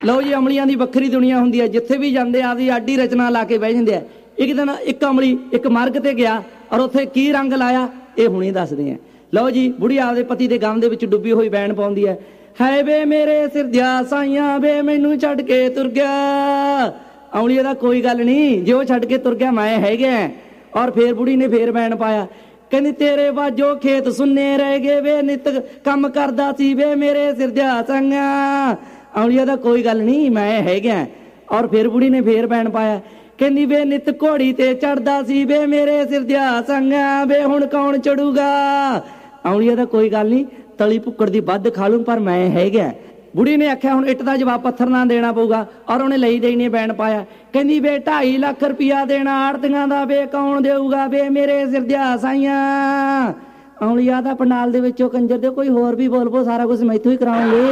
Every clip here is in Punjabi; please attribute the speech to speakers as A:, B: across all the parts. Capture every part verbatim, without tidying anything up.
A: ਲਓ ਜੀ, ਅਮਲੀਆਂ ਦੀ ਵੱਖਰੀ ਦੁਨੀਆ ਹੁੰਦੀ ਹੈ। ਜਿੱਥੇ ਵੀ ਜਾਂਦੇ ਆਪਦੀ ਆਡੀ ਰਚਨਾ ਲਾ ਕੇ ਬਹਿ ਜਾਂਦੇ ਆ। ਇੱਕ ਦਿਨ ਇੱਕ ਅਮਲੀ ਇੱਕ ਮਾਰਗ ਤੇ ਗਿਆ ਔਰ ਉੱਥੇ ਕੀ ਰੰਗ ਲਾਇਆ ਇਹ ਹੁਣੇ ਦੱਸਦੇ ਆ। ਲਓ ਜੀ, ਬੁੜੀ ਆਪਦੇ ਪਤੀ ਦੇ ਗਮ ਦੇ ਵਿੱਚ ਡੁੱਬੀ ਹੋਈ ਬੈਣ ਪਾਉਂਦੀ ਹੈ। ਹੈ ਵੇ ਮੇਰੇ ਸਿਰਦਿਆ ਸਾਈਆਂ ਵੇ ਮੈਨੂੰ ਛੱਡ ਕੇ ਤੁਰ ਗਿਆ। ਅਮਲੀ ਦਾ ਕੋਈ ਗੱਲ ਨਹੀਂ, ਜੇ ਉਹ ਛੱਡ ਕੇ ਤੁਰ ਗਿਆ ਮੈਂ ਹੈਗਾ। ਔਰ ਫੇਰ ਬੁੜੀ ਨੇ ਫੇਰ ਬੈਣ ਪਾਇਆ, ਕਹਿੰਦੀ ਤੇਰੇ ਬਾਜੋ ਖੇਤ ਸੁੰਨੇ ਰਹਿ ਗਏ ਵੇ, ਨਿੱਤ ਕੰਮ ਕਰਦਾ ਸੀ ਵੇ ਮੇਰੇ ਸਿਰਦਿਆ ਸਾਈਆਂ। ਅਮਲੀਆ ਦਾ ਕੋਈ ਗੱਲ ਨਹੀਂ, ਮੈਂ ਹੈਗਾ। ਔਰ ਫਿਰ ਬੁੜੀ ਨੇ ਫੇਰ ਬੈਣ ਪਾਇਆ, ਕਹਿੰਦੀ ਵੇ ਨਿੱਤ ਘੋੜੀ ਤੇ ਚੜਦਾ ਸੀ ਵੇ ਮੇਰੇ ਸਿਰਦਿਆ ਸੰਗਾ ਵੇ, ਹੁਣ ਕੌਣ ਚੜੂਗਾ। ਅਮਲੀਆ ਦਾ ਕੋਈ ਗੱਲ ਨਹੀਂ, ਤਲੀ ਭੁੱਕੜ ਦੀ ਵੱਧ ਖਾ ਲੂੰ ਪਰ ਮੈਂ ਹੈਗਾ। ਬੁੜੀ ਨੇ ਆਖਿਆ ਹੁਣ ਇੱਟ ਦਾ ਜਵਾਬ ਪੱਥਰ ਨਾਲ ਦੇਣਾ ਪਊਗਾ। ਔਰ ਉਹਨੇ ਲਈ ਦੇਈ ਨੇ ਬੈਣ ਪਾਇਆ, ਕਹਿੰਦੀ ਵੇ ਢਾਈ ਲੱਖ ਰੁਪਇਆ ਦੇਣਾ ਆੜਤੀਆਂ ਦਾ ਵੇ, ਕੌਣ ਦੇਊਗਾ ਵੇ ਮੇਰੇ ਸਿਰਦਿਆ ਸਾਈਆਂ। ਅਮਲੀਆ ਦਾ ਪੰਡਾਲ ਦੇ ਵਿੱਚੋਂ ਕੰਜਰ ਦੇ ਕੋਈ ਹੋਰ ਵੀ ਬੋਲ ਪੋ, ਸਾਰਾ ਕੁਝ ਮੈਥੋਂ ਹੀ ਕਰਾਉਂਗੇ।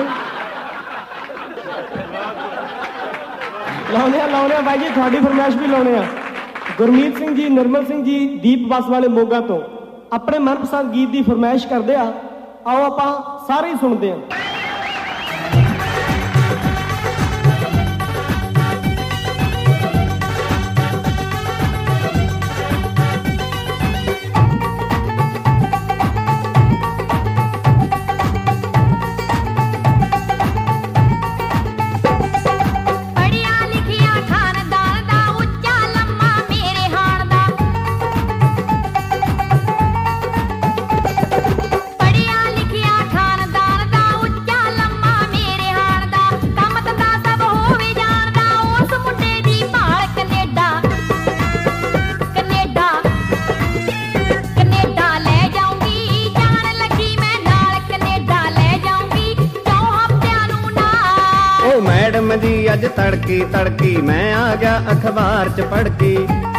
B: ਲਾਉਣੇ ਆ ਲਾਉਣੇ ਆ ਬਾਈ ਜੀ, ਤੁਹਾਡੀ ਫਰਮਾਇਸ਼ ਵੀ ਲਾਉਣੇ ਆ। ਗੁਰਮੀਤ ਸਿੰਘ ਜੀ, ਨਿਰਮਲ ਸਿੰਘ ਜੀ, ਦੀਪ ਬੱਸ ਵਾਲੇ ਮੋਗਾ ਤੋਂ ਆਪਣੇ ਮਨਪਸੰਦ ਗੀਤ ਦੀ ਫਰਮਾਇਸ਼ ਕਰਦੇ ਆ। ਆਓ ਆਪਾਂ ਸਾਰੇ ਹੀ ਸੁਣਦੇ ਆ।
C: ਮੈਡਮ ਜੀ ਅੱਜ ਤੜਕੀ ਤੜਕੀ ਮੈਂ ਆ ਗਿਆ ਅਖਬਾਰ ਚ ਪੜ੍ਹ ਕੇ।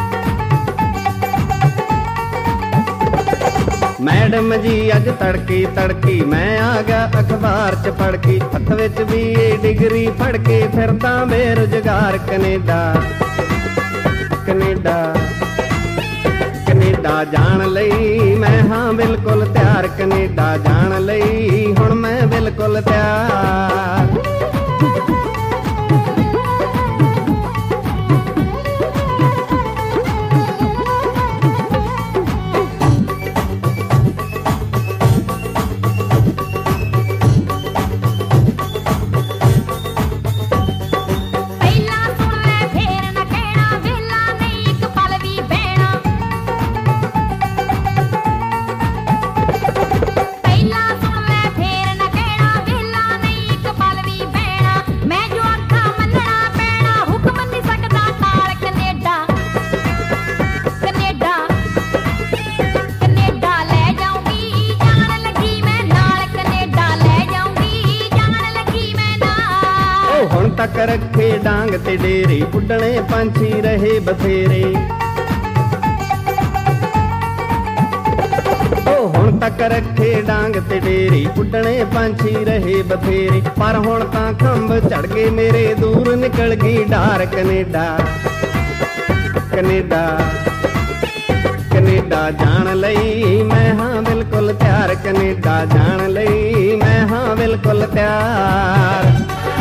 C: ਮੈਡਮ ਜੀ ਅੱਜ ਤੜਕੀ ਤੜਕੀ ਮੈਂ ਆ ਗਿਆ ਅਖਬਾਰ ਚ ਪੜ੍ਹ ਕੇ। ਹੱਥ ਵਿੱਚ ਵੀ ਇਹ ਡਿਗਰੀ ਫੜ ਕੇ ਫਿਰਦਾ ਬੇਰੁਜ਼ਗਾਰ। ਕੈਨੇਡਾ ਕੈਨੇਡਾ ਕੈਨੇਡਾ ਜਾਣ ਲਈ ਮੈਂ ਹਾਂ ਬਿਲਕੁਲ ਤਿਆਰ। ਕੈਨੇਡਾ ਜਾਣ ਲਈ ਹੁਣ ਮੈਂ ਬਿਲਕੁਲ ਤਿਆਰ। ਤੱਕ ਰੱਖੇ ਡਾਂਗ ਤੇ ਡੇਰੇ, ਉੱਡਣੇ ਪੰਛੀ ਰਹੇ ਬਥੇਰੇ। ਉਹ ਹੁਣ ਤੱਕ ਰੱਖੇ ਡਾਂਗ ਤੇ ਡੇਰੇ, ਉੱਡਣੇ ਪੰਛੀ ਰਹੇ ਬਥੇਰੇ। ਪਰ ਹੁਣ ਤਾਂ ਖੰਭ ਝੜ ਗਏ ਮੇਰੇ, ਦੂਰ ਨਿਕਲ ਗਈ ਡਾਰ। ਕੈਨੇਡਾ ਕੈਨੇਡਾ ਕੈਨੇਡਾ ਜਾਣ ਲਈ ਮੈਂ ਹਾਂ ਬਿਲਕੁਲ ਤਿਆਰ। ਕੈਨੇਡਾ ਜਾਣ ਲਈ ਮੈਂ ਹਾਂ ਬਿਲਕੁਲ ਤਿਆਰ।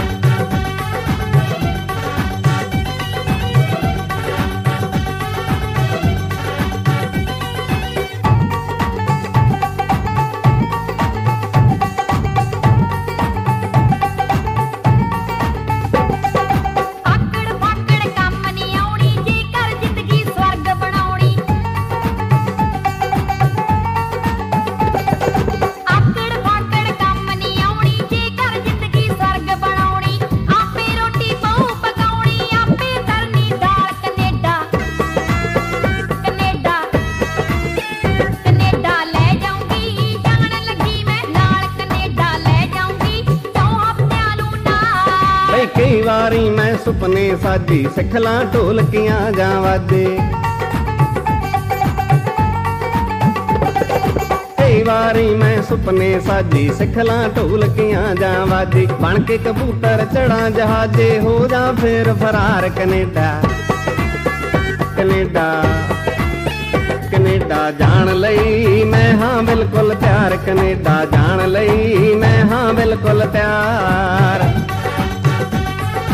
C: ਕਈ ਵਾਰੀ ਮੈਂ ਸੁਪਨੇ ਸਾਜੀ, ਸਿੱਖਲਾਂ ਢੋਲਕੀਆਂ ਜਾਂ ਵਾਜੇ। ਕਈ ਵਾਰੀ ਮੈਂ ਸੁਪਨੇ ਸਾਜੀ, ਸਿੱਖਲਾਂ ਢੋਲਕੀਆਂ ਜਾਂ ਵਾਜੇ। ਬਣ ਕੇ ਕਬੂਤਰ ਚੜਾਂ ਜਹਾਜੇ, ਹੋ ਜਾ ਫੇਰ ਫਰਾਰ। ਕੈਨੇਡਾ ਕੈਨੇਡਾ ਕੈਨੇਡਾ ਜਾਣ ਲਈ ਮੈਂ ਹਾਂ ਬਿਲਕੁਲ ਤਿਆਰ। ਕੈਨੇਡਾ ਜਾਣ ਲਈ ਮੈਂ ਹਾਂ ਬਿਲਕੁਲ ਤਿਆਰ।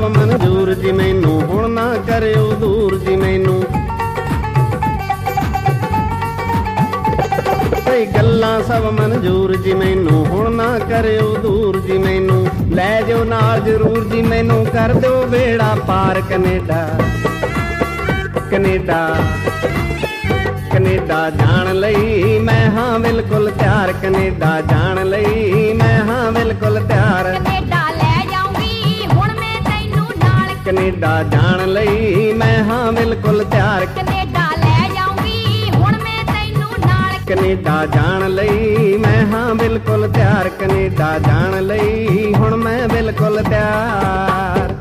C: ਸਭ ਮਨਜ਼ੂਰ ਜੀ ਮੈਨੂੰ, ਹੁਣ ਨਾ ਕਰਿਓ ਦੂਰ ਜੀ ਮੈਨੂੰ। ਕਈ ਗੱਲਾਂ ਸਭ ਮਨਜ਼ੂਰ ਜੀ ਮੈਨੂੰ, ਹੁਣ ਨਾ ਕਰਿਓ ਦੂਰ ਜੀ ਮੈਨੂੰ। ਲੈ ਜਾਓ ਨਾਲ ਜ਼ਰੂਰ ਜੀ ਮੈਨੂੰ, ਕਰ ਦਿਓ ਬੇੜਾ ਪਾਰ ਕਨੇਡਾ ਕਨੇਡਾ ਕਨੇਡਾ ਜਾਣ ਲਈ ਮੈਂ ਹਾਂ ਬਿਲਕੁਲ ਤਿਆਰ, ਕਨੇਡਾ ਜਾਣ ਲਈ ਮੈਂ ਹਾਂ ਬਿਲਕੁਲ ਤਿਆਰ।
D: ਕਨੇਡਾ ਲੈ ਜਾਊਂਗੀ ਹੁਣ ਮੈਂ ਤੈਨੂੰ ਨਾਲ,
C: ਕਨੇਡਾ ਜਾਣ ਲਈ ਮੈਂ ਹਾਂ ਬਿਲਕੁਲ ਤਿਆਰ।
D: ਕਨੇਡਾ ਲੈ ਜਾਊਂਗੀ ਹੁਣ ਮੈਂ ਤੈਨੂੰ ਨਾਲ,
C: ਕਨੇਡਾ ਜਾਣ ਲਈ ਮੈਂ ਹਾਂ ਬਿਲਕੁਲ ਤਿਆਰ। ਕਨੇਡਾ ਜਾਣ ਲਈ ਹੁਣ ਮੈਂ ਬਿਲਕੁਲ ਤਿਆਰ।